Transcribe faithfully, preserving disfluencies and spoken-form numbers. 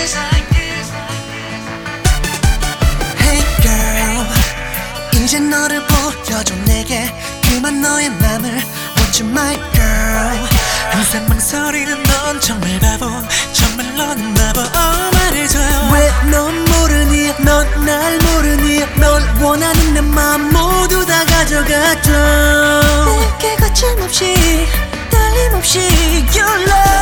Hey girl, 이제 너를 보여줘 내게 그만 너의 맘을 Want you my girl. 항상 망설이는 넌 정말 바보, 정말 너는 바보. Oh 말해줘요. 왜 넌 모르니, 넌 날 모르니. 널 원하는 내 맘 모두 다 가져갔죠. 내게 거침없이 떨림없이 Your love